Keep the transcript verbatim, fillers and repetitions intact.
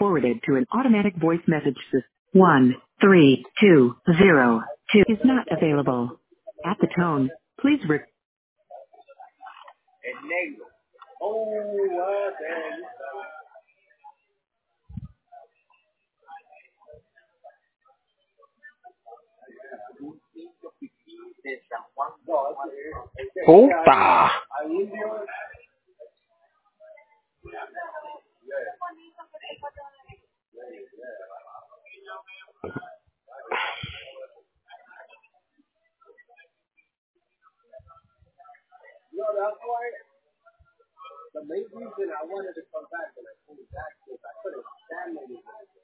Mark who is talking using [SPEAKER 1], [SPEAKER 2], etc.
[SPEAKER 1] forwarded to an automatic voice message system. One, three, two, zero, two is not available. At the tone, please re-
[SPEAKER 2] Puta.
[SPEAKER 3] No, that's why the main reason I wanted to come back and I came back was I couldn't stand anymore.